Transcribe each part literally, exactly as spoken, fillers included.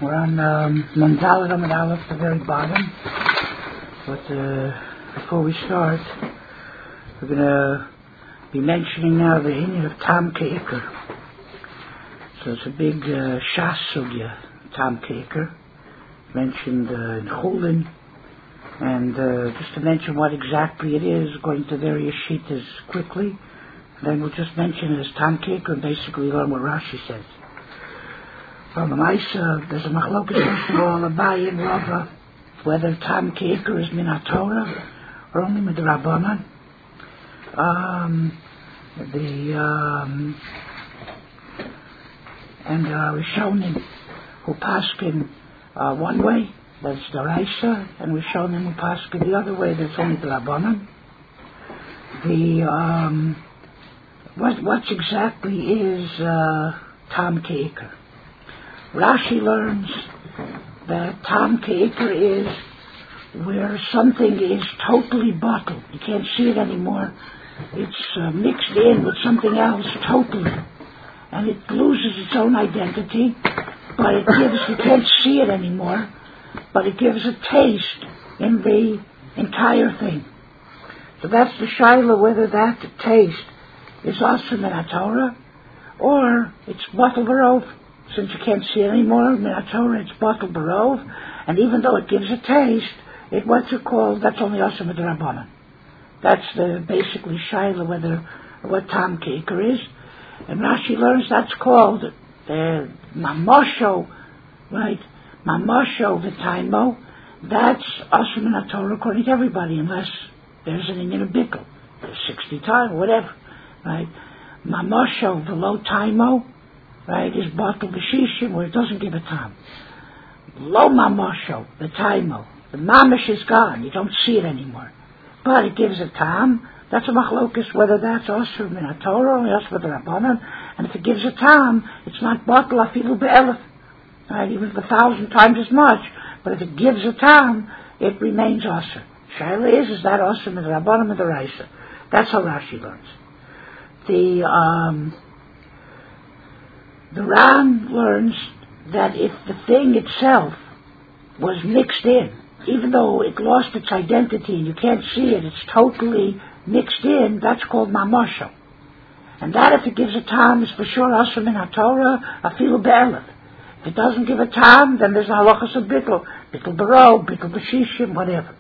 We're on um, Mandalat Amud Aleph, the very bottom. But uh, before we start, we're going to be mentioning now the Inyan of Tam Ke'ikr. So it's a big uh, Shas Sugya, Tam Ke'ikr, mentioned uh, in Chulin. And uh, just to mention what exactly it is, going to various Shittas quickly. Then we'll just mention it as Tam Ke'ikr and basically learn what Rashi says. From the Maisa, there's a machlokas first of all, Abaye and Rava, whether Tam Ke'ikr is min HaTorah or only min Rabbanan. Um, the um, and uh, Rishonim who paskin uh, one way, that's Daraisa, and Rishonim who paskin the other way, that's only the Rabbanan. The um, what what exactly is uh, Tam Ke'ikr? Rashi learns that Tam Ke'ikr is where something is totally bottled. You can't see it anymore. It's uh, mixed in with something else totally. And it loses its own identity, but it gives, you can't see it anymore, but it gives a taste in the entire thing. So that's the shaila, whether that taste is also min HaTorah or it's bottled barov. Since you can't see it anymore, min HaTorah, it's bottled barov, and even though it gives a taste, it what's it called? That's only also mit Rabbanan. That's the basically shaila whether what Tam Ke'ikr is, and Rashi learns that's called the mamosho, right? Mamosho v'taimo. That's also min HaTorah according to everybody, unless there's an inyan of bikkel, there's sixty times, whatever, right? Mamosho v'lo taimo. Right, is bottled b'shishim where it doesn't give a tam. Lo mamosho, the taimo. The mamish is gone, you don't see it anymore. But it gives a tam. That's a machlokus, whether that's also min HaTorah or also with the Rabbanan. And if it gives a tam, it's not bottled afilu be'elef. Right, even if a thousand times as much. But if it gives a tam, it remains also. Shaila is, is that also with the Rabbanan and the Raisa? That's how Rashi learns. The, um... The Ram learns that if the thing itself was mixed in, even though it lost its identity and you can't see it, it's totally mixed in, that's called mamosho. And that if it gives a tam is for sure also min HaTorah, afilu be'elef. If it doesn't give a tam, then there's a halachas of bittul, bittul baro, bittul b'shishim, whatever.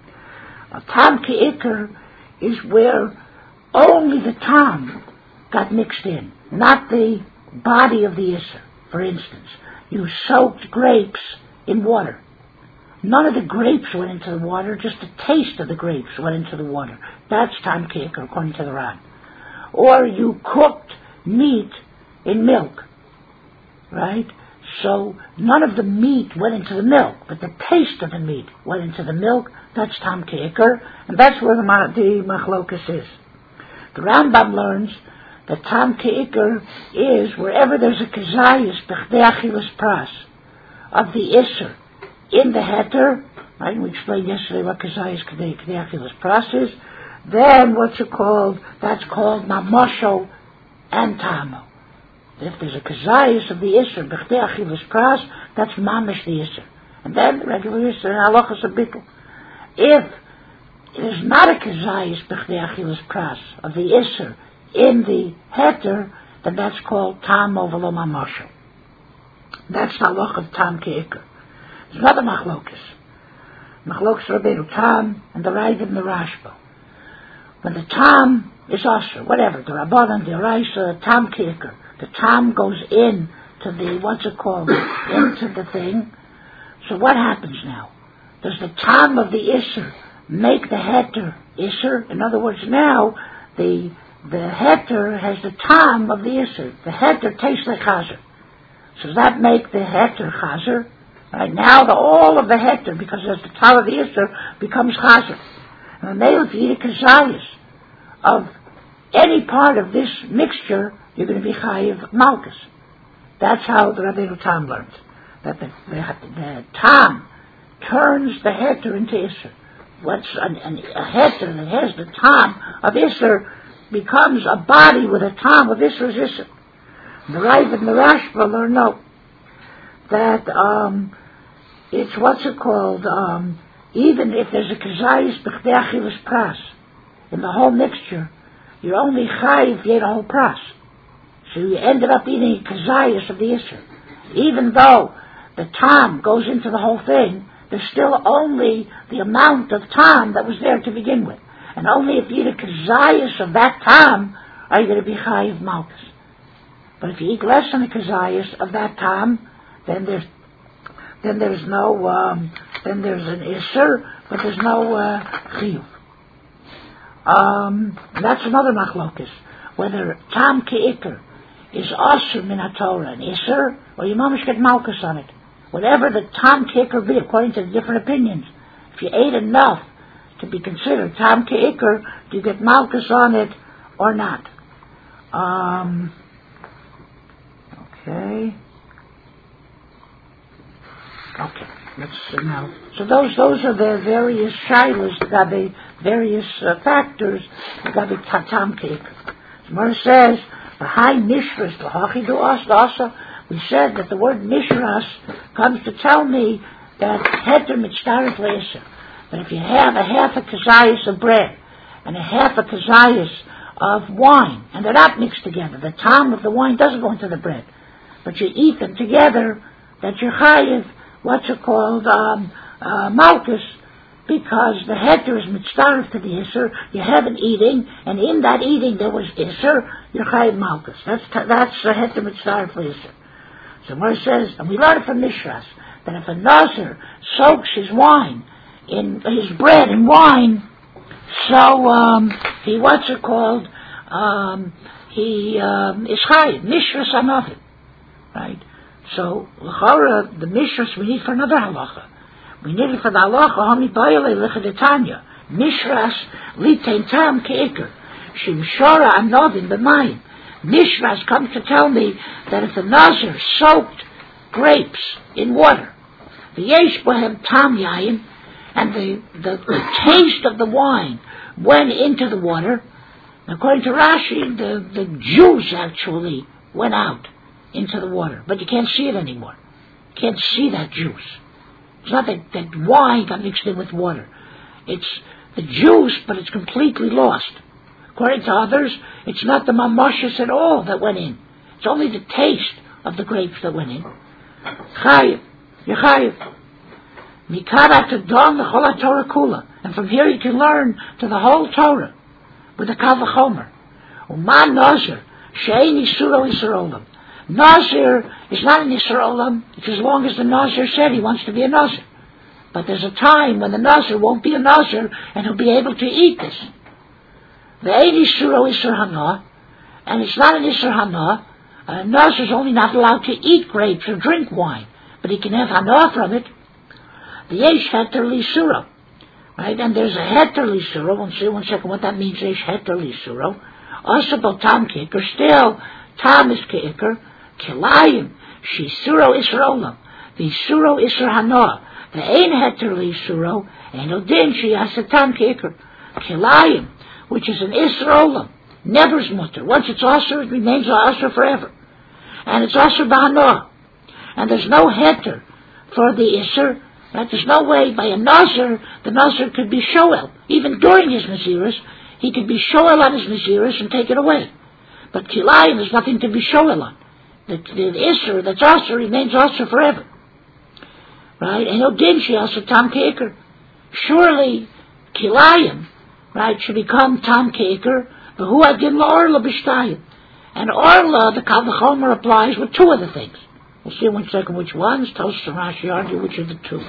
A Tam Ke'ikr is where only the tam got mixed in, not the body of the Isser. For instance, you soaked grapes in water. None of the grapes went into the water, just the taste of the grapes went into the water. That's Tam Ke'ikr according to the Ran. Or you cooked meat in milk, right? So none of the meat went into the milk, but the taste of the meat went into the milk. That's Tam Ke'ikr, and that's where the, the machlokas is. The Rambam learns the Tam Ke'ikr is wherever there's a kezayis b'chdei achilas pras of the Isser in the heter, right? We explained yesterday what kezayis b'chdei achilas pras is. Then what's it called? That's called mamosho and tamo. If there's a kezayis of the Isser b'chdei achilas pras, that's mamish the Isser, and then the regular Isser and halachas of bittul. If there's not a kezayis b'chdei achilas pras of the Isser in the heter, then that's called tam ovelo mamosho. That's the halach of Tam Ke'ikr. There's another machlokus. Machlokus Rabbeinu Tam and the Ravid and the Rashba. When the tam is osher, whatever, the Rabbanan, the Raisa, the Tam Ke'ikr, the tam goes in to the, what's it called, into the thing. So what happens now? Does the tam of the Isser make the heter Isser? In other words, now the The heter has the tam of the Isser. The heter tastes like chazer. So does that make the heter chazer? Right now, the, all of the heter, because there's the tam of the Isser, becomes chazer. And then if you eat a kezayis of any part of this mixture, you're going to be chayiv malchus. That's how the Rabbeinu Tam learns. That the, the, the tam turns the heter into Isser. What's an, an, a heter that has the tam of Isser becomes a body with a tam of Isser is Isser. The Rav and the Rashba learn no. that um, it's what's it called, um, even if there's a kazayis b'chdei achilas pras, in the whole mixture, you're only chayiv if you ate a whole pras. So you ended up eating a kazayis of the Isser. Even though the tam goes into the whole thing, there's still only the amount of tam that was there to begin with. And only if you eat a kazayis of that tam are you going to be chayiv malchus. But if you eat less than a kazayis of that tam, then there's then there's no um, then there's an Isser, but there's no uh, chiyuv. Um, that's another machlokes, whether tam ke'ikr is asur min haTorah, an Isser, or you mamish get malchus on it. Whatever the tam ke'ikr be, according to the different opinions. If you ate enough to be considered tam ke'ikr, do you get malchus on it or not? Um, okay. Okay, let's see now. So those those are the various shilas, the various uh, factors that the tam ke'ikr. Gemara says, behind mishras, the hachidu as we said that the word mishras comes to tell me that heter mitzdarif le'isser, that if you have a half a kazayas of bread and a half a kazayas of wine, and they're not mixed together, the tam of the wine doesn't go into the bread, but you eat them together, that you're chayiv, what's it called, um, uh, malchus, because the heter is mitzdarif to the Isser, you have an eating, and in that eating there was Isser, you're chayiv malchus. That's that's the heter mitzdarif for Isser. So Moshe says, and we learn it from Mishras, that if a Nazir soaks his wine in his bread in wine, so um, he what's it called? Um, he um, is chayiv Mishras another, right? So l'chora the Mishras we need for another halacha. We need it for the halacha hami bayale l'chadetanya Mishras litain tam ke'ikr shimshora anovin b'mayim. Mishras comes to tell me that if the Nazir soaked grapes in water, the yesh bohem tam yayin, and the, the, the taste of the wine went into the water, according to Rashi, the, the juice actually went out into the water, but you can't see it anymore. You can't see that juice. It's not that, that wine got mixed in with water. It's the juice, but it's completely lost. According to others, it's not the mamashis at all that went in. It's only the taste of the grapes that went in. Chayiv. You're chayiv. Mikara to don the whole Torah kula. And from here you can learn to the whole Torah with the Kal V'chomer. Uman Nazir. She'ein Yisuro Yisrolam. Nazir is not an Yisrolam. It's as long as the Nazir said he wants to be a Nazir. But there's a time when the Nazir won't be a Nazir and he'll be able to eat this. The Eini Suro Isser Hana, and it's not an Isser Hana. A Nazir is only not allowed to eat grapes or drink wine, but he can have Hana from it. The Yesh Heter Li Suro, right? And there's a Heter Li Suro. We'll see one second what that means. Yesh Heter Li Suro. Also about Tam Ke'ikr, still Tam is Ke'ikr. Kilayim She Suro Isser Olam. The Suro Isser Hana. The Ein Heter Li Suro. Ein Odin She Asa Tam Ke'ikr. Kilayim, which is an Isser Olam, never's mutter. Once it's Asr, it remains Asr forever. And it's Asr B'Hana. And there's no heter for the Isser. Right? There's no way by a Nazir, the Nazir could be Shoel. Even during his Naziris, he could be Shoel on his Naziris and take it away. But Kilayim, there's nothing to be Shoel on. The, the Isser that's Asr remains Asr forever. Right? And Odin She Asr Tam Ke'ikr. Surely, Kilayim, right, should become Tam Ke'ikr, but who adin la Orla b'shtayim. And Orla, the Kal V'chomer applies with two of the things. We'll see in one second which ones. Tosfos and Rashi argue which are the two.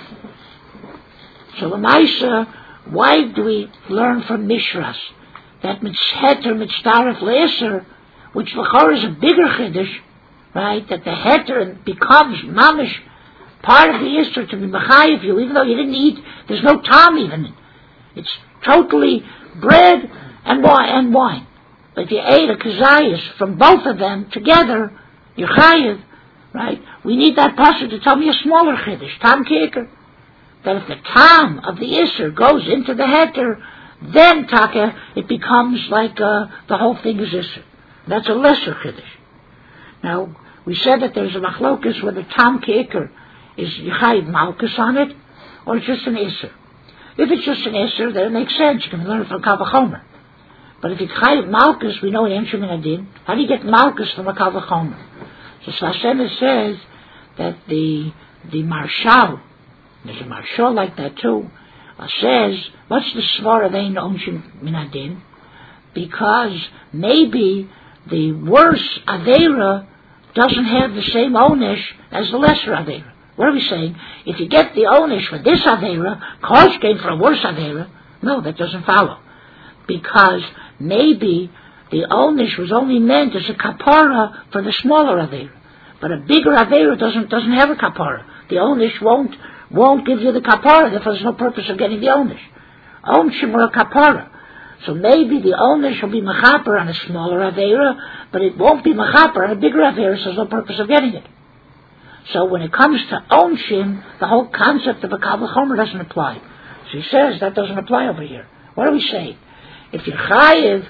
So Lamaisa, why do we learn from Mishras that Mitzheter Mitzdaref Le'eser, which L'chor is a bigger Chiddush, right, that the Heter becomes Mamish, part of the Isser to be Mechayiv you, even though you didn't eat, there's no Tam even. It's totally bread and wine, and wine. But if you ate a kazayas from both of them together, you're chayiv, right? We need that pasuk to tell me a smaller chiddush, tam ke'ikr. That if the tam of the Isser goes into the heter, then taka, it becomes like uh, the whole thing is Isser. That's a lesser chiddush. Now, We said that there's a machlokus whether tam ke'ikr is Yechayiv Malkus on it, or it's just an Isser. If it's just an Isser, then it makes sense. You can learn it from Kal V'chomer. But if it's Chayiv Malkus, we know it ain't Shemin Adin. How do you get Malkus from a Kal V'chomer? So Slashem says that the the Marshal, there's a Marshal like that too, uh, says, what's the Svara of Ein Onshin Min Adin? Because maybe the worse Aveira doesn't have the same Onish as the lesser Aveira. What are we saying? If you get the Onish for this Aveira, Kosh came for a worse Aveira. No, that doesn't follow. Because maybe the Onish was only meant as a kapara for the smaller Aveira. But a bigger Aveira doesn't doesn't have a kapara. The Onish won't won't give you the kapara, therefore there's no purpose of getting the Onish. Onshim or a kapara. So maybe the Onish will be mechaper on a smaller Aveira, but it won't be mechaper on a bigger Aveira, so there's no purpose of getting it. So when it comes to Onshim, the whole concept of a Kal V'chomer doesn't apply. So he says that doesn't apply over here. What are we saying? If you're Chayiv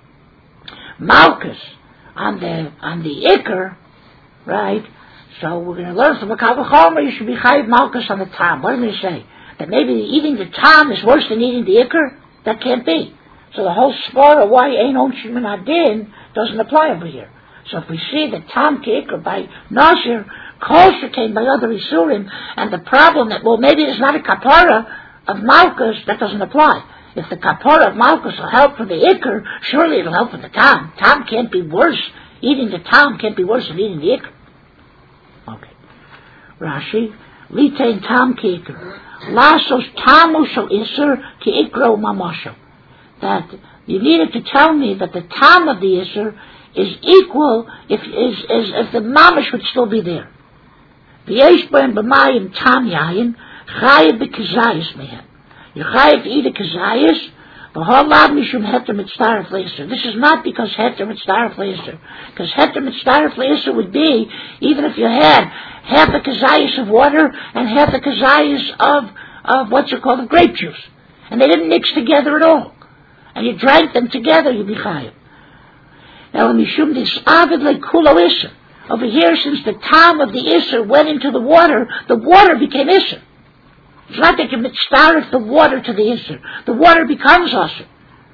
Malkus on the on the Iker, right? So we're going to learn from a Kal V'chomer you should be Chayiv Malkus on the Tam. What are we going to say? That maybe eating the Tam is worse than eating the Iker? That can't be. So the whole svara why ain't Onshim Min Adin doesn't apply over here. So if we see that Tam Ke'ikr by Nasir, Kosher came by other Isurim, and the problem that, well, maybe it's not a kapara of Malkus, that doesn't apply. If the kapara of Malkus will help for the Ikr, surely it'll help for the Tam. Tam can't be worse. Eating the Tam can't be worse than eating the Ikr. Okay. Rashi, Litain Tam Ke'ikr. Lasos Tamu Shal Isser Ke'ikro Mamasho. That you needed to tell me that the Tam of the Isser is equal if is, is if the Mamash would still be there. V'yesh b'en b'mayim Tam Yayin Chayiv b'Kazayis mehem. You're Chayiv to eat a Kazayis v'holav mishum heter mitzdaref le'Isser. This is not because heter mitzdaref le'Isser. Because heter mitzdaref le'Isser would be even if you had half a Kazayis of water and half a Kazayis of of what's it called of grape juice, and they didn't mix together at all, and you drank them together, you'd be Chayiv. Now, mishum disavid le'kulo Isser. Over here, since the Tam of the Isser went into the water, the water became Isser. It's not that you mitzdaref the water to the Isser. The water becomes Isser.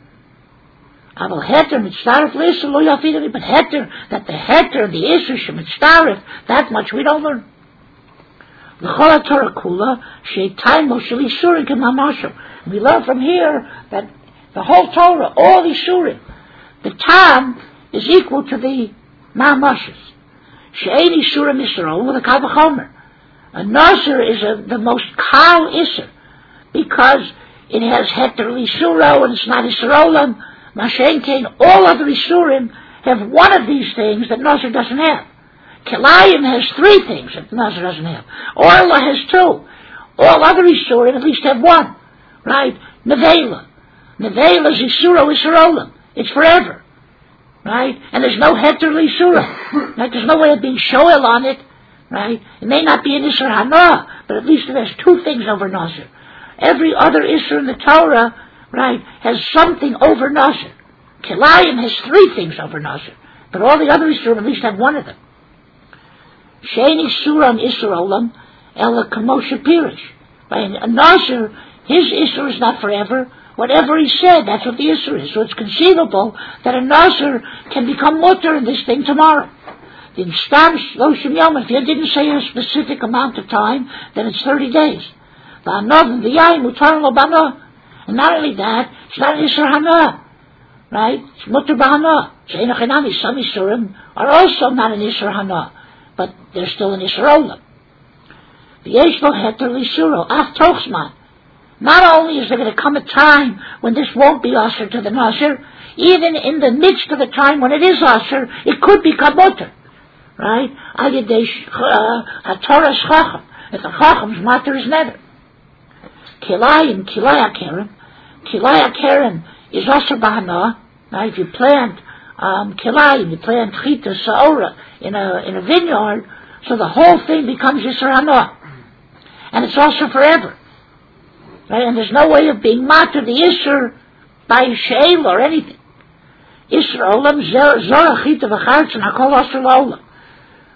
Aval heter mitzdaref l'Isser lo yafidani, but heter, that the heter of the Isser should mitzdaref, that much we don't learn. L'chol Torah kula she'tayim lo shel Isurim k'mamasho. We learn from here that the whole Torah, all Isurim, the Tam is equal to the Mamashes. She'ein Isurim Yisrael with a Kal V'chomer. A Nasir is a, the most Kal Isser, because it has Heter L'Isuro and it's not Yisroelim. Mashen Kain, all other Isurim have one of these things that Nasir doesn't have. Kilayim has three things that Nasir doesn't have. Orla has two. All other Isurim at least have one. Right? Nevela. Nevela is Isuro Yisroelim. It's forever. Right? And there's no heter l'Isura. Right? There's no way of being shoel on it. Right? It may not be an Isser Hana, but at least it has two things over Nasir. Every other Isser in the Torah, right, has something over Nasir. Kilayim has three things over Nasir, but all the other Isser at least have one of them. Shein Isura and Isser Olam, Ela Kamosha Pirish. By a Nasir, his Isser is not forever. Whatever he said, that's what the Isser is. So it's conceivable that a Nasir can become mutter in this thing tomorrow. The Stam Shloshim Yom, if you didn't say a specific amount of time, then it's thirty days. The Anov, the Yain, Mutar Lo Bana. And not only that, it's not an Isser Hana. Right? It's mutter b'Hana. She'en Achinami, some Issurim are also not an Isser Hana, but they're still an Isser Olam. The Yesh Lo Heter L'Isuro, Af Tochsman. Not only is there going to come a time when this won't be usher to the Nasir, even in the midst of the time when it is usher, it could become mutter. Right? Ayadei HaTorah Shchacham. If the Chacham's matter is never. Kilayim, Kilaya Keren. Kilaya Keren is usher b'Hana. Now if you plant um, Kilayim, you plant Chita Saora in a, in a vineyard, so the whole thing becomes Yisr Hana. And it's usher forever. Right? And there's no way of being matter the Isser by Sheil or anything. Isser Olam, Zorah Chita V'Chartz, and Hakol Asr L'Olam.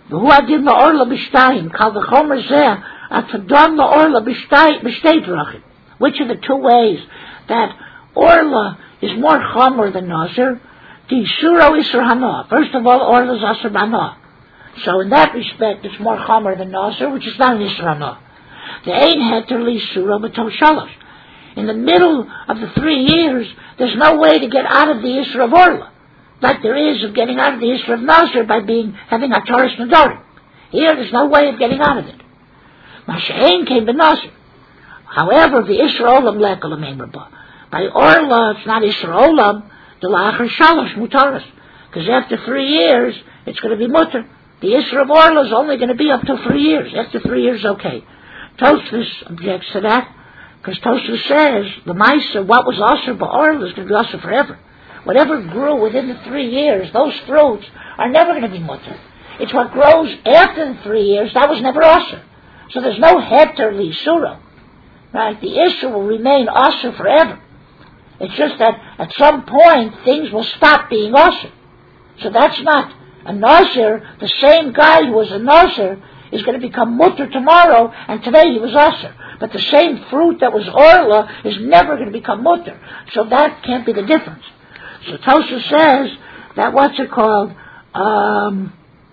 V'hu adin la'orla b'shtayim, kal v'chomer zeh, at v'don la'orla b'shtei drachim. Which are the two ways that orla is more chomer than nazir? The Isuro Isur Hana. First of all, orla is asur b'hana. So in that respect, it's more chomer than nazir, which is not an Isur Hana. The ein heter l'Isuro b'tov shalosh. In the middle of the three years, there's no way to get out of the Isur of orla, like there is of getting out of the Isur of nazir by being having a Taurus Nadorim. Here, there's no way of getting out of it. Masha'ein came b'nazir. However, the Isur Olam lekel amein rabba. By orla, it's not Isur Olam, the la'achar shalosh mutaris. Because after three years, it's going to be mutter. The Isur of orla is only going to be up to three years. After three years, okay. Tosfos objects to that, because Tosfos says, the Maisa, what was asur ba'orla is going to be asur forever. Whatever grew within the three years, those fruits are never going to be mutter. It's what grows after the three years, that was never asur. So there's no heter l'Isuro. Right? The Isur will remain asur forever. It's just that at some point things will stop being asur. So that's not a nazir. The same guy who was a nazir is going to become mutter tomorrow, and today he was asur. But the same fruit that was orla is never going to become mutter. So that can't be the difference. So Tosha says that what's it called? Um,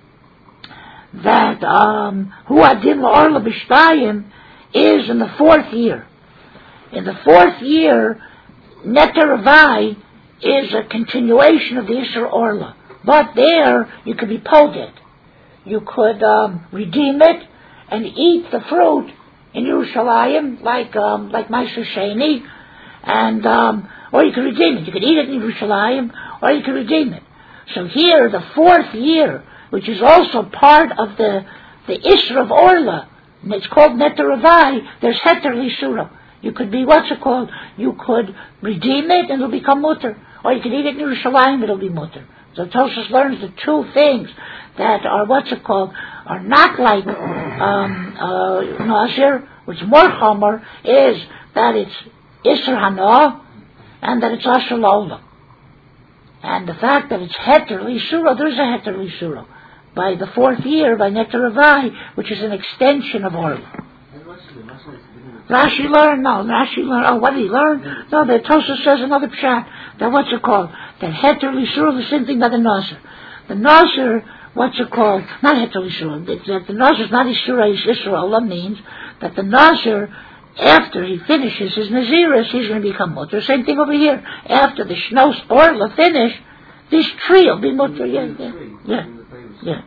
that um, hu adin la'orla b'shtayim is in the fourth year. In the fourth year, Neter Ravai is a continuation of the Isur Orla. But there, you could be poded. You could um, redeem it and eat the fruit in Yerushalayim, like um, like Ma'aser Sheni, and um, or you could redeem it. You could eat it in Yerushalayim, or you could redeem it. So here, the fourth year, which is also part of the the Isur of Orla, and it's called Neter Ravai, there's Heter l'Isuro. You could be, what's it called? You could redeem it and it'll become mutter. Or you could eat it in Yerushalayim, it'll be mutter. So Tosfos learns the two things that are, what's it called, are not like um, uh, nazir, which is more chomer, is that it's Isur Hana and that it's asur la'olam. And the fact that it's Heter l'Isuro, there's a Heter l'Isuro. By the fourth year, by Neter Ravai, which is an extension of orla. Rashi learned? No, Rashi learned. Oh, what did he learn? No, the Tosfos says another pshat. That what's it called? That Heter l'Isuro, the same thing by the nazir. The nazir, what's it called? Not Heter l'Isuro. That the nazir is not Isura, Isur Olam means that the nazir, after he finishes his naziris, he's going to become mutter. Same thing over here. After the shnos orla finish, this tree will be mutter. Yeah, yeah, yeah, yeah.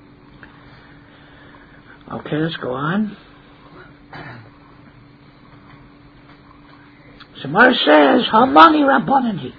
Okay, let's go on. So Mar says, Hamani Rabbanani.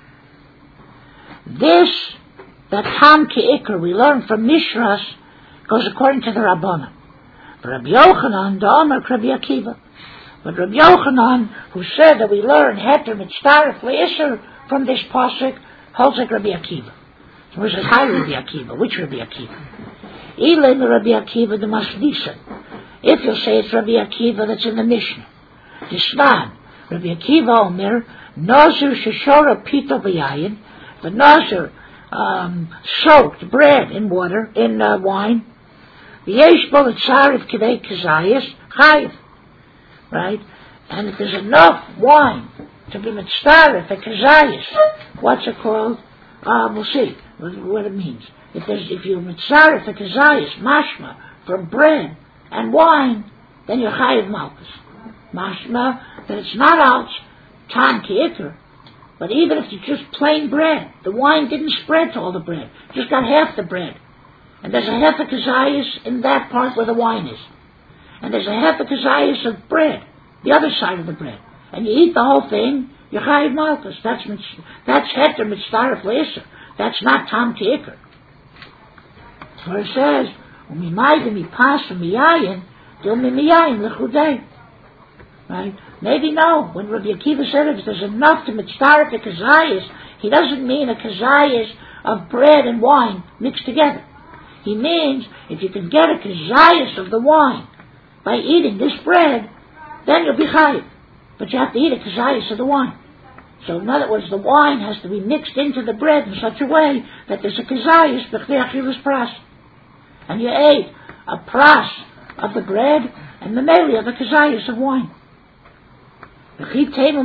This, that Tam Ke'ikr, we learn from Mishras, goes according to the Rabbanan. Rabbi Yochanan, the Amar Rabbi Akiva. But Rabbi Yochanan, who said that we learn Heter Mitzdaref Le'isur from this pasuk, holds like Rabbi Akiva. So he says, hi Rabbi Akiva. Which Rabbi Akiva? Elin Rabbi Akiva the Masdisa. If you'll say it's Rabbi Akiva that's in the Mishnah. Dishnan. Rabbi Akiva Omer, Nazir Sheshora Pito B'yayin, the Nazir um, soaked bread in water, in uh, wine, the Yesh Bo L'Tzarif K'dei Kazayis, Chayiv, right? And if there's enough wine to be Mitzdarif at Kazayis, what's it called? Uh, we'll see what, what it means. If there's, if you're Mitzdarif at Kazayis, Mashma, from bread and wine, then you're Chayiv Malchus. Mashma, that it's not out Tam Ke'ikr, but even if it's just plain bread, the wine didn't spread to all the bread, just got half the bread, and there's a half a kazayas in that part where the wine is, and there's a half a kazayas of bread, the other side of the bread, and you eat the whole thing, you're chayiv malchus. That's that's heter mitzdaref le'isur. That's not Tam Ke'ikr. So it says, u'mimayim mipas u'miyayin, dil mimiyayin l'chudei. Right? Maybe no. When Rabbi Akiva said if there's enough to mitzdaref a kazayas, he doesn't mean a kazayas of bread and wine mixed together. He means if you can get a kazayas of the wine by eating this bread, then you'll be chayiv. But you have to eat a kazayas of the wine. So in other words, the wine has to be mixed into the bread in such a way that there's a kazayas b'chnei achilas pras. and you ate a pras of the bread and the meli of the kazayas of wine. What's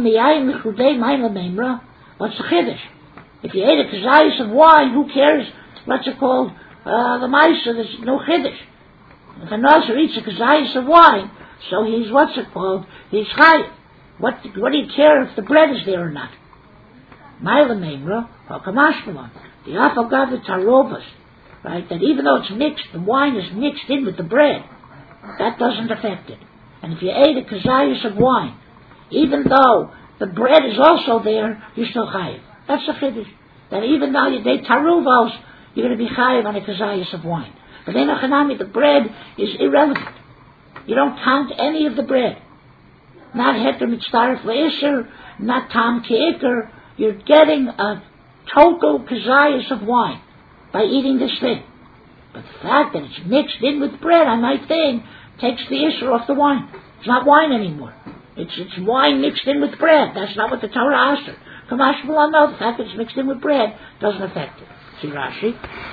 the chiddush? If you ate a kazayas of wine, who cares what's it called? Uh, the maisa, there's no chiddush. If a Nazir eats a kazayas of wine, so he's, what's it called? He's chayiv. What, what do you care if the bread is there or not? Maila memra, or kamashmalon. The afagav the tarovas, right? That even though it's mixed, the wine is mixed in with the bread. That doesn't affect it. And if you ate a kazayas of wine, even though the bread is also there, you're still chayiv. That's the chiddush. That even though you ate taruvos, you're going to be chayiv on a kazayas of wine. But then the bread is irrelevant. You don't count any of the bread. Not heter mitzaref le'isher, not tam ke'ikr. You're getting a total kazayas of wine by eating this thing. But the fact that it's mixed in with bread, I might think, takes the isher off the wine. It's not wine anymore. It's it's wine mixed in with bread. That's not what the Torah asked her. Kamash B'lan, no, the fact that it's mixed in with bread doesn't affect it. See Rashi?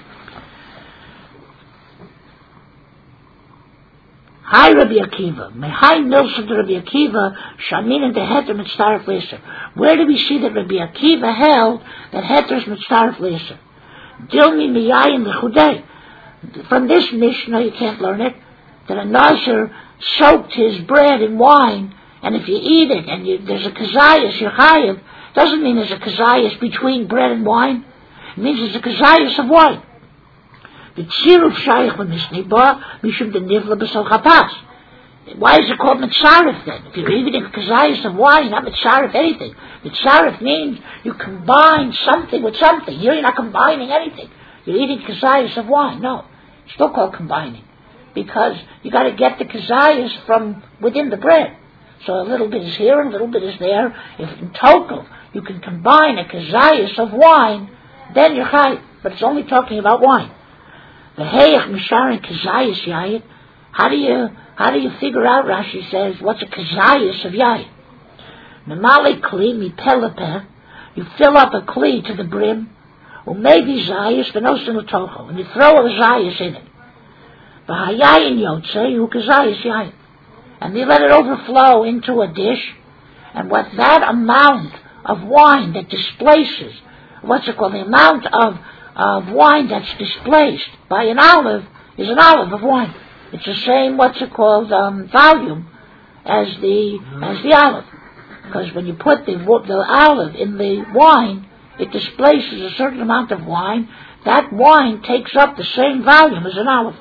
Hi Rabbi Akiva. Mehai Nilson to Rabbi Akiva, Shamin and the Heter Mitzaref L'Isser. Where do we see that Rabbi Akiva held that Heter is Mitzaref L'Isser? Dilmi Miyayin L'Chudei. From this Mishnah, you can't learn it, that a Nazir soaked his bread in wine, and if you eat it and you, there's a kazayas, you're chayiv, doesn't mean there's a kazayas between bread and wine. It means there's a kazayas of wine. The tziruf shayich b'mishnei mishum denivla b'sol chapas. Why is it called mitzaref then? If you're eating a kazayas of wine, not mitzaref anything. Mitzaref means you combine something with something. Here you're not combining anything. You're eating kazayas of wine. No, it's still called combining, because you got to get the kazayas from within the bread. So a little bit is here and a little bit is there. If in total you can combine a kazayas of wine, then you're chayiv. But it's only talking about wine. The heyach misharin kazayas yayin. How do you how do you figure out? Rashi says, what's a kazayas of yayin? Namali kli mi pelepeh. You fill up a kli to the brim, or maybe zayas v'nosin l'tocho, and you throw a zayas in it. V'hayayin yotzei hu kazayas yayin. And you let it overflow into a dish, and what that amount of wine that displaces, what's it called, the amount of, of wine that's displaced by an olive is an olive of wine. It's the same, what's it called, um, volume as the as the olive. Because when you put the, the olive in the wine, it displaces a certain amount of wine. That wine takes up the same volume as an olive.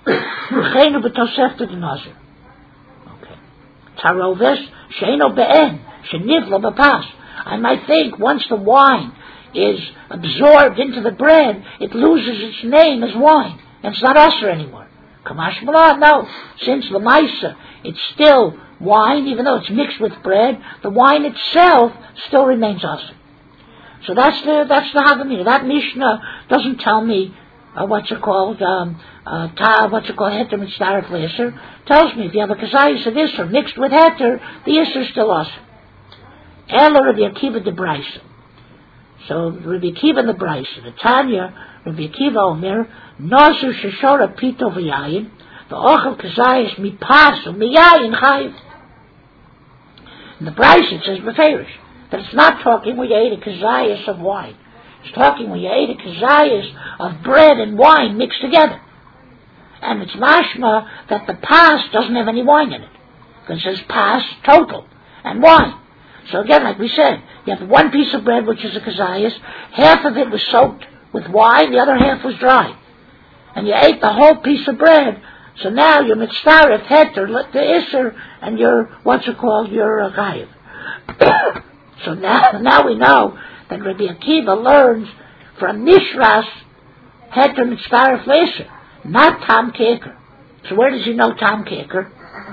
Taroves sheino be'en shenivla b'pas. I might think once the wine is absorbed into the bread, it loses its name as wine, and it's not usher anymore. Kamash B'lan, no. Since l'maisa, it's still wine, even though it's mixed with bread, the wine itself still remains usher. So that's the that's the Havamina. That Mishnah doesn't tell me uh, what's it called, um, uh, ta, what's it called, heter mitzaref l'isser. Tells me if you have a kazayas of isser mixed with heter, the isser is still usher. Ela Rabbi Akiva de Braisa. So Rabbi Akiva the Braisa, the Tanya, Rabbi Akiva Omer, Nozu sheshora pito v'yayin, the ochel kazayas mipasu miyayin chayiv. In the Braisa it says beferish, that it's not talking when you ate a kazayas of wine. It's talking when you ate a kazayas of bread and wine mixed together. And it's mashma that the pas doesn't have any wine in it. Because it says pas total and wine. So again, like we said, you have one piece of bread, which is a kazayas. Half of it was soaked with wine, the other half was dry. And you ate the whole piece of bread. So now you're mitzaref, heter, the isser, and you're, what's it called, you're a chayiv. So now, now we know that Rabbi Akiva learns from Mishras, heter mitzaref l'isser, not Tam Keker. So where does he know Tam Keker?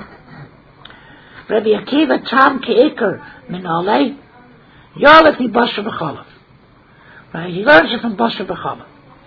Rabbi Akiva Tam Keker minolei Yolef mi Basar B'cholav. Right? He learns it from Basar B'cholav.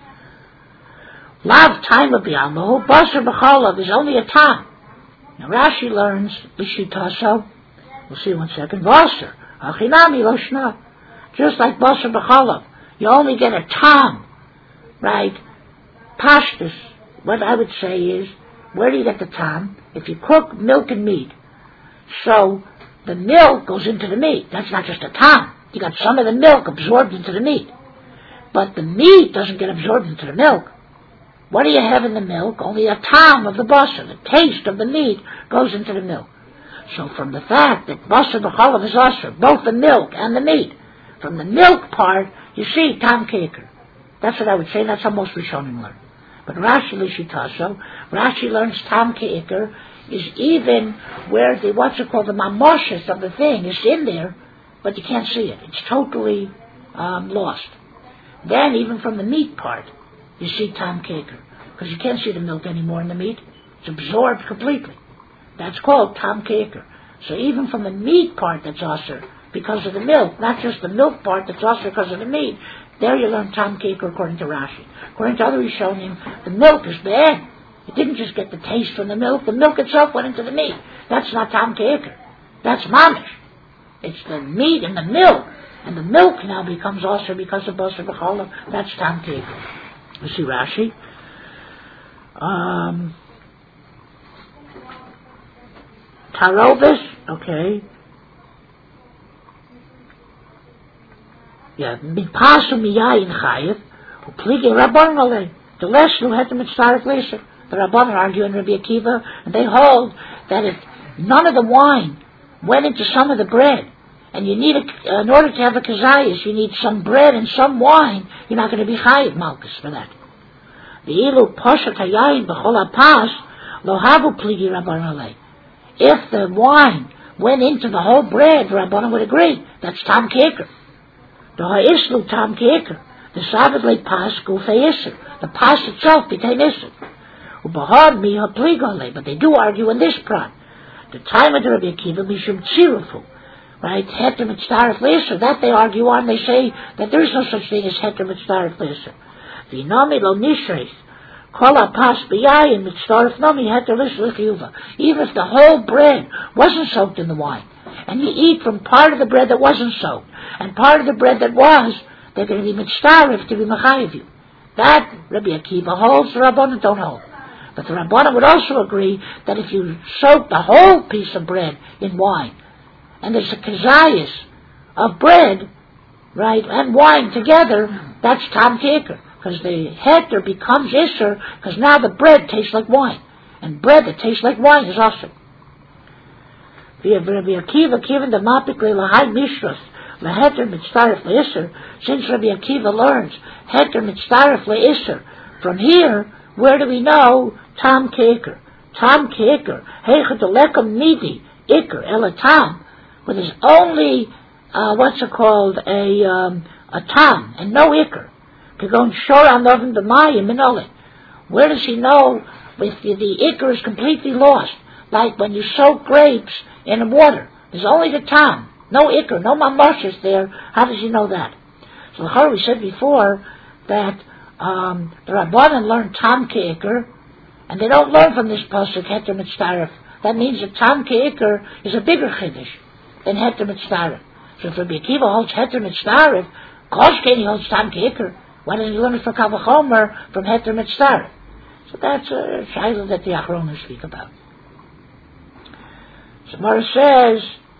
Lav time of B'yamahu, Basar B'cholav is only a tam. Now Rashi learns B'shitaso. We'll see in one second. Basar Achinami lo shna. Just like Basar B'cholav, you only get a tam, right? Pashtus what I would say is, where do you get the tam? If you cook milk and meat, so the milk goes into the meat. That's not just a tam. You got some of the milk absorbed into the meat. But the meat doesn't get absorbed into the milk. What do you have in the milk? Only a tam of the basar. The taste of the meat goes into the milk. So from the fact that basar b'chalav is asr, both the milk and the meat, from the milk part, you see tam keker. That's what I would say. That's how most Rishonim learn. But Rashi Lishitaso, Rashi learns tam keker is even where the, what's it called, the mamoshes of the thing is in there, but you can't see it. It's totally um, lost. Then even from the meat part, you see tam keker, because you can't see the milk anymore in the meat. It's absorbed completely. That's called tam keker. So even from the meat part that's asr because of the milk, not just the milk part that's asr because of the meat, there you learn tam keker according to Rashi. According to other Rishonim, the milk is bad. It didn't just get the taste from the milk. The milk itself went into the meat. That's not tam keker. That's mamish. It's the meat and the milk. And the milk now becomes asr because of basar b'chalav. That's tam keker. You see Rashi? Um, Tarovis, okay. Yeah, mipasu miyayin chayiv, upligi rabbanon alei. The lesson who had to mitzvah later. The rabbanon argue in Rabbi Akiva, and they hold that if none of the wine went into some of the bread, and you need a, in order to have a kazayas, you need some bread and some wine, you're not going to be chayiv malchus for that. The ilu poshat hayayin b'chol hapas lo havu pligi rabbanon alei. If the wine went into the whole bread, the rabbanon would agree. That's tam keker. The ha'islu tam keker. The sabbath le pas gufei iser. The pas itself became iser. Ubahad mi ha'pligole. But they do argue in this prat. The time of the Rabbi Akiva mishum tzirufu. Right? Heter mitzdaref leiser. That they argue on. They say that there is no such thing as heter mitzdaref leiser. V'inami lo nishreis. Kol ha'pas b'yayin mitzdaref nami heter leiser l'chiyuva. Even if the whole bread wasn't soaked in the wine, and you eat from part of the bread that wasn't soaked, and part of the bread that was, they're going to be mitzdaref to be mechayiv you. That Rabbi Akiva holds, the Rabbanan don't hold. But the Rabbanan would also agree that if you soak the whole piece of bread in wine, and there's a kazayas of bread, right, and wine together, that's tam keker, because the heter becomes iser, because now the bread tastes like wine, and bread that tastes like wine is awesome. Rabbi Akiva given the mapikli lahai mishras leheter mitzdaref leiser. Since Rabbi Akiva learns heter mitzdaref leiser, from here, where do we know tam keker? Tam keker heichad lekam midi iker elatam, where there's only uh, what's it called a um, a tam and no iker. To go and shor on the mayim minole. Where does he know if the, the iker is completely lost? Like when you soak grapes in water, there's only the tam, no iker, no mamoshes there. How does he know that? So we said before that um, the Rabbanan learn tam ke'ikr, and they don't learn from this pasuk heter mitzdaref. That means that tam ke'ikr is a bigger chiddush than heter mitzdaref. So if Rabbi Akiva holds heter mitzdaref, Koshkeni holds tam ke'ikr. Why doesn't he learn it for Kavachomer from heter mitzdaref? So that's a shaila that the Achronim speak about. So Mara says,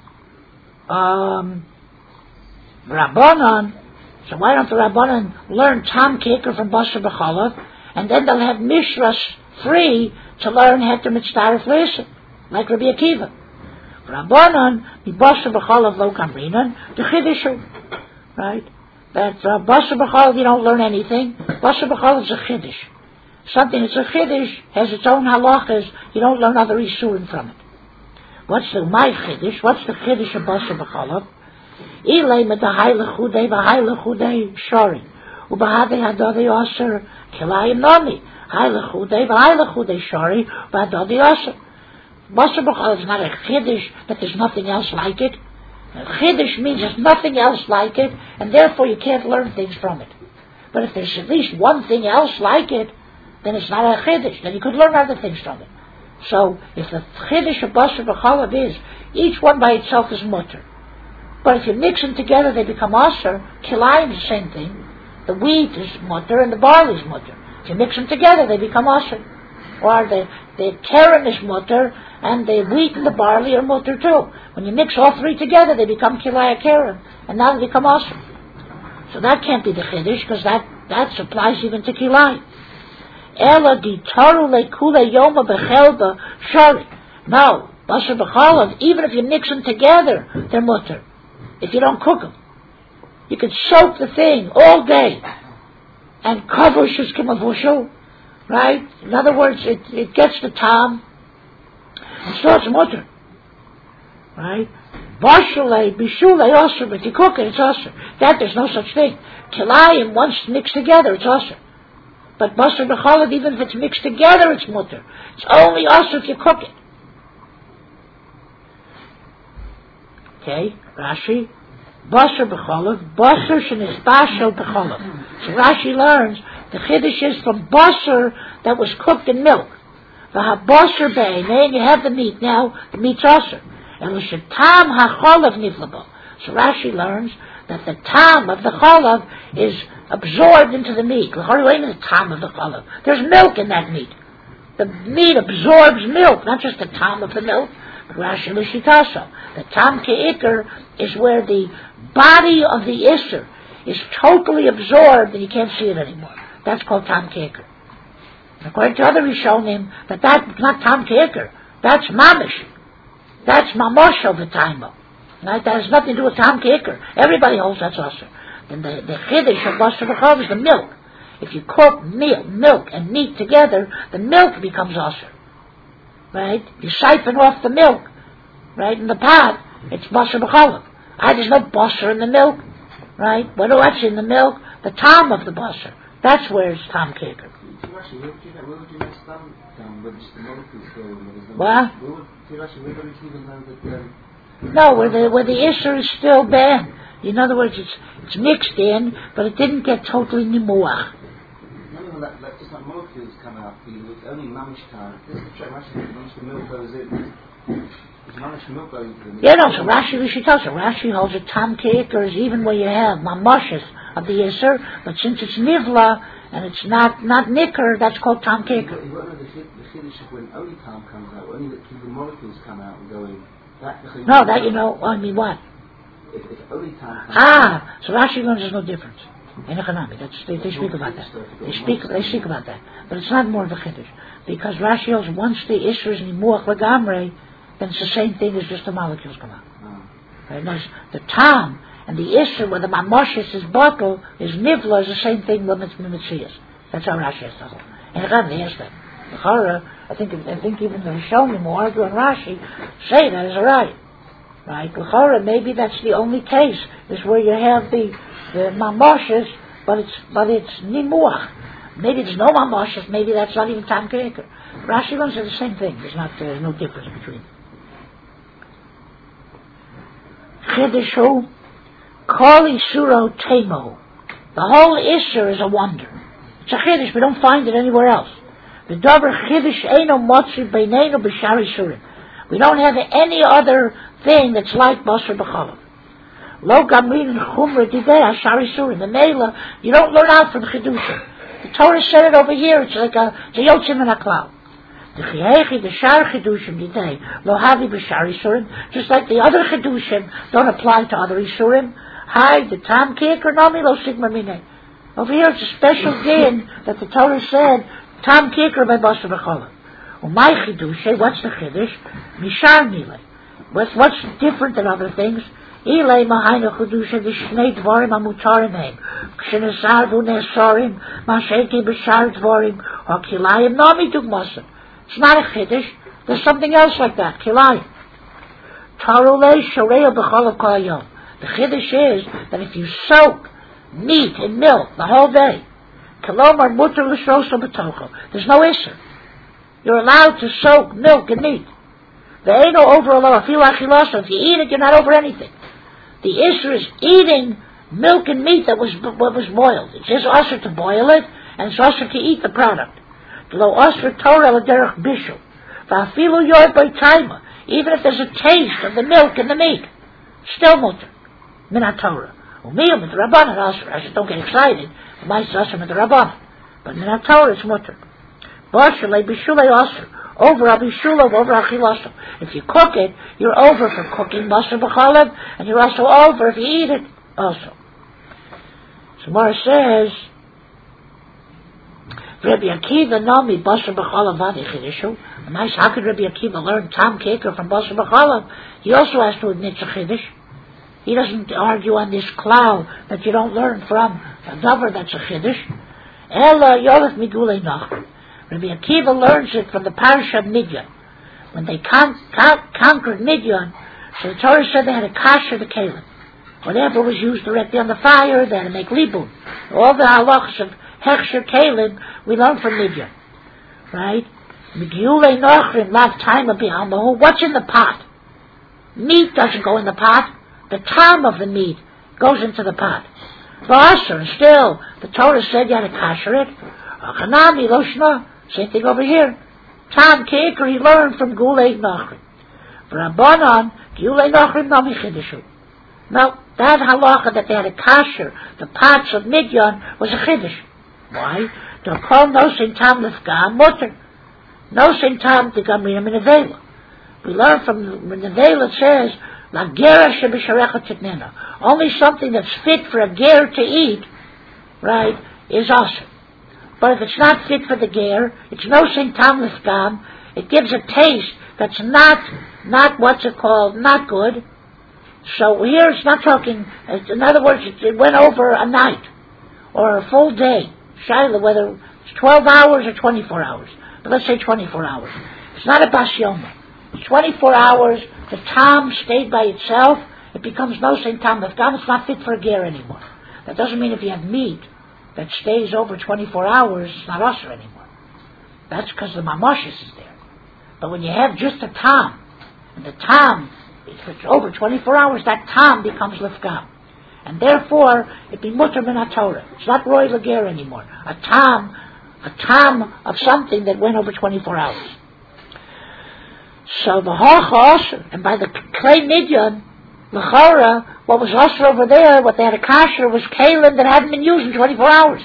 um, Rabbanan, so why don't the Rabbanan learn tam ke'ikr from basar b'chalav, and then they'll have mishras free to learn heter mitzdaref leiser, like Rabbi Akiva. Rabbanan, mi basar b'chalav lo kamrinan, the chiddush, right? That uh, basar b'chalav you don't learn anything. Basar b'chalav is a chiddush. Something that's a chiddush has its own halachas. You don't learn other isurim from it. What's the my chiddush? What's the chiddush of basar b'chalav? Ilay medahai lechudei v'hai lechudei shari ubahadei hadadei aser kilayim nami hai lechudei v'hai lechudei shari ubahadei aser. Basar b'chalav is not a chiddush that there's nothing else like it. Chiddush means there's nothing else like it, and therefore you can't learn things from it. But if there's at least one thing else like it, then it's not a chiddush. Then you could learn other things from it. So if the chiddush of basar b'chalav is each one by itself is mutter, but if you mix them together they become aser. Kilayim is the same thing. The wheat is mutter and the barley is mutter. If you mix them together they become aser. or the, the keren is mutter, and the wheat and the barley are mutter too. When you mix all three together, they become kilaya keren, and now they become asr. So that can't be the chiddush, because that, that applies even to kilaya. Ela di taru lekule yoma bechelba shari. No, basar b'chalav, even if you mix them together, they're mutter. If you don't cook them. You can soak the thing all day and cover shishkimavushel, right? In other words, it, it gets the tam and starts mutter, right? Bashule, bishule, osir. If you cook it, it's osir. That there's no such thing. Kilayim, once mixed together, it's osir. But basar b'chalav, even if it's mixed together, it's mutter. It's only osir if you cook it. Okay, Rashi. Basar b'chalav, basar shenisbashel b'chalav. So Rashi learns the chiddush is from basar that was cooked in milk. V'habasar be'ein, and you have the meat now. The meat's asar. And l'shetam hachalav niflabo. So Rashi learns that the tam of the chalav is absorbed into the meat. What is the tam of the chalav? There's milk in that meat. The meat absorbs milk, not just the tam of the milk. But Rashi l'shitaso. The tam ke'ikr is where the body of the Isser is totally absorbed and you can't see it anymore. That's called Tam Keker. According to other Rishonim, that that's not Tam Keker. That's Mamish. That's Mamosh of the time. Right? That has nothing to do with Tam Keker. Everybody holds that's also. Then the, the Chiddush of Basar B'chalav is the milk. If you cook milk, milk and meat together, the milk becomes Asr. Right? You siphon off the milk, right, in the pot, it's Basar B'chalav. Ah, there's no basar in the milk, right? What what's in the milk? The tam of the basar. That's where it's tam keker. What? No, where the where the isser is still banned. In other words, it's it's mixed in, but it didn't get totally nimuach. No, like, like just like molecules come out, it's only mamish time. Once the milk goes in. Yeah, no, so Rashi, we should tell so Rashi holds a tam keker is even where you have mamoshes of the Yisr, but since it's nivla and it's not not nicker, that's called tam keker. The chiddush when only tam comes out, only the molecules come out and go in. No, that you know, I mean what? If, if only tam comes ah, so Rashi learns there's no difference. In economic, that's, they, they speak about that. They speak, they speak about that, but it's not more of a chiddush because Rashi holds once the Yisr is nimuach legamrei, then it's the same thing as just the molecules come out. Oh. Right? The tam and the isser, where the mamoshes is bottle, is nivla, is the same thing with mimitzias. That's how Rashi has to hold. And again, they ask that. The Chara, I think, I think even the Rishonim who argue on Rashi say that is right. Right? The Chara, maybe that's the only case, is where you have the, the mamoshes, but it's, but it's nimuach. Maybe there's no mamoshes, maybe that's not even tam keker. Rashi learns the same thing. There's not, there's no difference between them. Chiddush Kol Isuro Temo. The whole Isser is a wonder. It's a Chiddush, we don't find it anywhere else. The Dover Chiddush Eino Motzi Beinenu B'Shar Isurim. We don't have any other thing that's like Basar B'chalav. Lo Gamrin Chumra Didei Ashar Isurim. The Mela, you don't learn out from Chidushim. The Torah said it over here, it's like a, it's a Yotzim and a Klal. The Chiyechi, the Shar Chidushim Didei, Lo Havi B'Shar Isurim, just like the other Chidushim don't apply to other Isurim. Hi, the Tam Keker Nami Lo Sigma Mine. Over here it's a special din that the Torah said, Tam Keker by Basar B'chalav. Umay Chidush, what's the Chidush? Mishar Nile. What's, what's different than other things? Ilay Mahayna Chidusha Vishnei Dvarim Amutarim Heim. Kshenesarvu Nesarim, Masheki B'Shar Dvarim, or Kilayim Nami Dugmasim. It's not a Chiddush. There's something else like that. Kilayim. Tarulei Shareya B'Chalav Kolayom. The Chiddush is that if you soak meat in milk the whole day, Kalomar Mutter L'Shrosa B'Tocho, there's no issue. You're allowed to soak milk and meat. There ain't no over a law. If you eat it, you're not over anything. The issue is eating milk and meat that was what was boiled. It's just usher to boil it, and it's usher to eat the product. Lo usher Torah l'derech bishul. Va'afilu yor by taima. Even if there's a taste of the milk and the meat, still mutter. Min ha-Torah. Umiyah mit rabbanan usher. I said, don't get excited. My usher mit rabbanan. But min ha-Torah it's mutter. Bashulei bishulei aser. Over al bishulav, over al chilasav. If you cook it, you're over for cooking basar b'chalav, and you're also over if you eat it also. So Mara says, Rabbi Akiva nami basar b'chalav vadi chidushu. Nice, how could Rabbi Akiva learn tam keker from basar b'chalav? He also has to admit a chiddush. He doesn't argue on this cloud that you don't learn from a davar that's a chiddush. Ela yolef migulei nachri. Rabbi Akiva learns it from the parasha of Midian. When they con- con- conquered Midian, so the Torah said they had a kasher to kalim. Whatever was used directly on the fire, they had to make libun. All the halachas of hechsher kalim we learned from Midian, right? Migulei nachrim lav time of bi'almahu. What's in the pot? Meat doesn't go in the pot. The time of the meat goes into the pot. V'asher, and still, the Torah said you had to kasher it. Achanami loshna. Same thing over here. Tam keker he learned from Gulei Nachrim. V'Rabbanan Gulei Nachrim nami chidushu. Now that halacha that they had a kasher, the pots of Midian, was a chiddush. Why? They're called nosin tam lefgam mutter. Nosin tam degamriyam in avela. We learn from the Nevela it says la gera shebisharecha titnena. Only something that's fit for a ger to eat, right, is awesome. But if it's not fit for the ger, it's no sin tam lefgam. It gives a taste that's not, not what's it called, not good. So here it's not talking, in other words, it, it went over a night, or a full day. Shaila, whether it's twelve hours or twenty-four hours. But let's say twenty-four hours. It's not a bas yoma. It's twenty-four hours, the tam stayed by itself, it becomes no sin tam lefgam, it's not fit for a ger anymore. That doesn't mean if you have meat that stays over twenty-four hours, it's not usher anymore. That's because the mamashis is there. But when you have just a tam, and the tam, if it's over twenty-four hours, that tam becomes lefgam. And therefore, it be mutter min haTorah. It's not roy lager anymore. A tam, a tam of something that went over twenty-four hours. So the hacha usher, and by the clay midyan, l'chara, what was usher over there, what they had a kasher, was kalim that hadn't been used in twenty-four hours.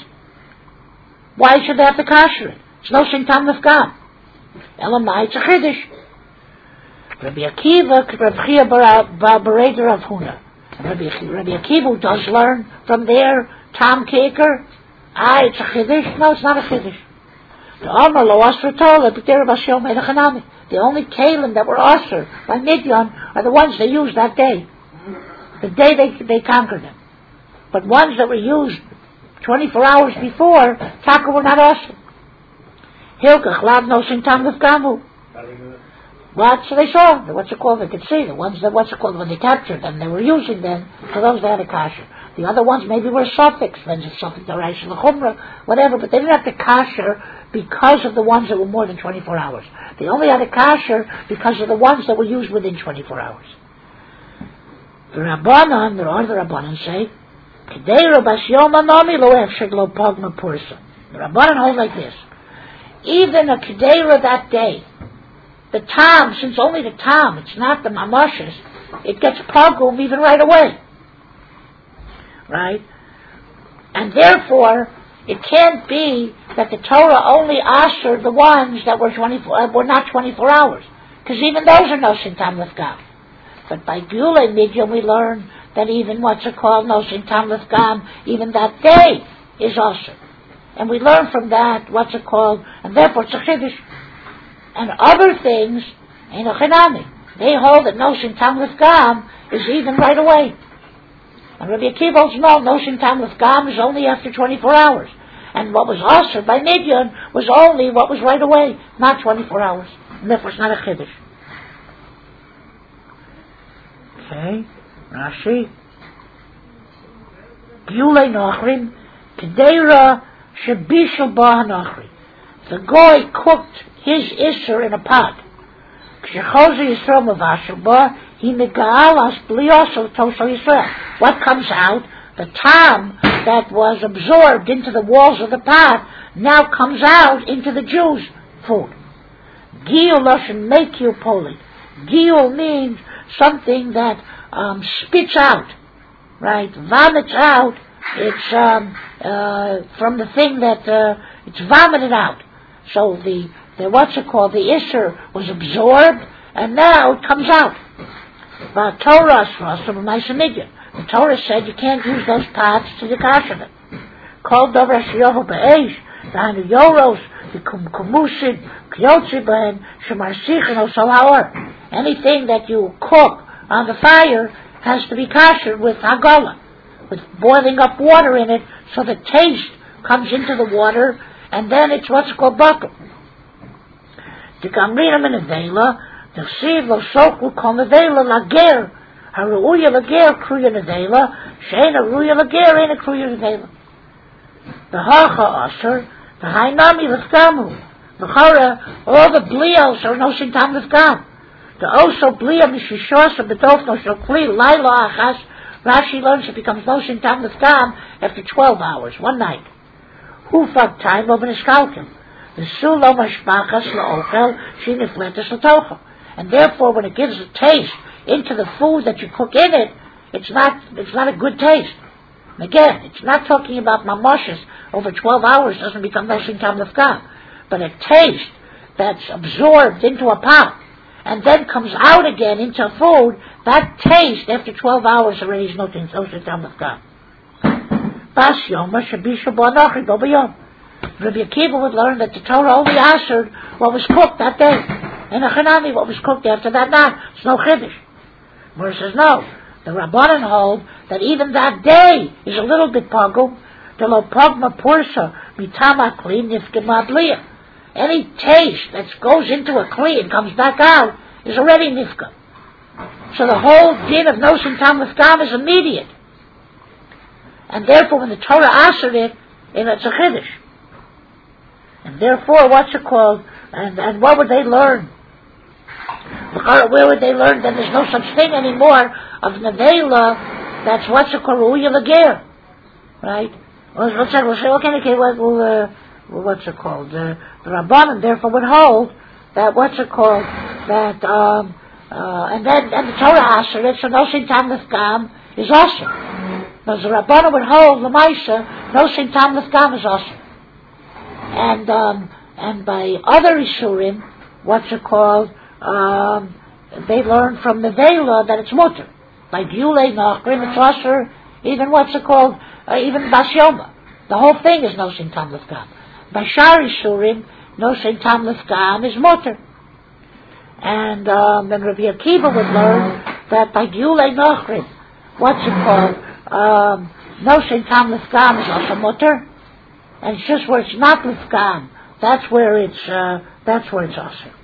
Why should they have to kasher it? It's no sin tam lefgam. Elamai, it's a chiddush. Rabbi Akiva, Rabbi Chia Bareder Rav Huna. Rabbi, Rabbi Akiva does learn from there, tam keker. Ah, it's a chiddush. No, it's not a chiddush. The Amar lo asr tola, but there was Yom Edachanami. The only kalim that were asr by Midian are the ones they used that day. The day they they conquered them. But ones that were used twenty-four hours before, taka were not asr. Hilkach lav no sin tam lefgamu. What? So they saw, what's it called, they could see, the ones that, what's it called, when they captured them, they were using them, for those that had a kasher. The other ones maybe were suffix, then it's suffix, the rice and the chumrah, whatever, but they didn't have to kasher because of the ones that were more than twenty-four hours. They only had a kasher because of the ones that were used within twenty-four hours. The Rabbanan, there are the Rabbanan say, Kedei Bas Yoma Nami Lo Efsheg Lo Pogma Pursa. The Rabbanan hold like this. Even a Kedera that day, the tam, since only the tam, it's not the mamashas, it gets pogum even right away. Right? And therefore, it can't be that the Torah only ashered the ones that were twenty-four, uh, were not twenty-four hours. Because even those are no sin tam lefgam. But by Gulei Midian we learn that even what's it called, no sin tam lefgam, even that day is asher. And we learn from that, what's it called, and therefore it's a chiddush. And other things, in a chinami, they hold that no sin tam lefgam is even right away. And Rabbi Akiva holds no, no sin tam lefgam is only after twenty-four hours. And what was asher by Midian was only what was right away, not twenty-four hours. And therefore it's not a chiddush. Okay, Rashi. Gulei Nachrim, Kedera Shebishal Ba Nachri. The goy cooked his isser in a pot. What comes out? The tam that was absorbed into the walls of the pot now comes out into the Jews' food. Giyul doesn't make you poly. Giyul means something that um, spits out, right? Vomits out. It's um, uh, from the thing that uh, it's vomited out. So the, the what's it called, the Isser was absorbed, and now it comes out. But Torah, the Torah said you can't use those pots to the kasher. Called over Shiyohu Be'esh, the Hanu Yoros, the Kumushid, Kyotzi Behen, Shemarsichen, Osalhaor. Anything that you cook on the fire has to be kasher with Hagala, with boiling up water in it, so the taste comes into the water, and then it's what's called bakum. The Gamrinam in a Vela, the Siv lo Soklu Kol Nevela Lager, Haruya Lager Kruya Nevela, Shena Ruya Lager ain't a Kruya Nevela. The Hacha Asher, the Hainami Lefgamu, the Chara, all the Blios are no Sintam Lefgam. The Oso Blia Mishishos of the Dofno Shokli, Laila Achas, Rashi learns it becomes no Sintam Lefgam after twelve hours, one night. Hufag time of an Iskalkim. The Sulo Mashpachas Laochel, Shinifletis Latocha. And therefore, when it gives a taste into the food that you cook in it, it's not, it's not a good taste. And again, it's not talking about mamoshes over twelve hours doesn't become no Sintam Lefgam. But a taste that's absorbed into a pot and then comes out again into food, that taste after twelve hours already is no Sintam Lefgam. Bas Yoma Shabisha Bo'anochi Bo B'yom. Rabbi Akiva would learn that the Torah only answered what was cooked that day. And the Chanami, what was cooked after that night. It's no Chiddush. Where it says no. The Rabbanan hold that even that day is a little bit pogum. The lo pogma pursa mitama kli nifkema blia. Any taste that goes into a kli and comes back out is already nifka. So the whole din of no Sintam Lefgam is immediate. And therefore when the Torah answered it, it's a Chiddush. And therefore, what's it called? And, and what would they learn? Where would they learn that there's no such thing anymore of Nevela, that's what's it called, Ruya Lager, right? We'll, we'll say, we'll say, okay, okay, well, we'll, uh, well what's it called? Uh, the Rabbanan therefore would hold that, what's it called, that, um, uh, and then, and the Torah answered it, so no Sintam Lefgam is awesome. But the Rabbanan would hold, Lamaisa, no Sintam Lefgam is awesome. And, um, and by other Isurim, what's it called, um, they learn from the Vela that it's mutter. Like Yulei Nachrim, it's Asher, even what's it called, uh, even Bas Yoma. The whole thing is no Sintam Lefgam. By Shar Isurim, no Sintam Lefgam is mutter. And, um, then Rabbi Akiva would learn that by Yulei Nachrim, what's it called, um, no Sintam Lefgam is also mutter. And it's just where it's not Lefgam, that's where it's, uh, that's where it's awesome.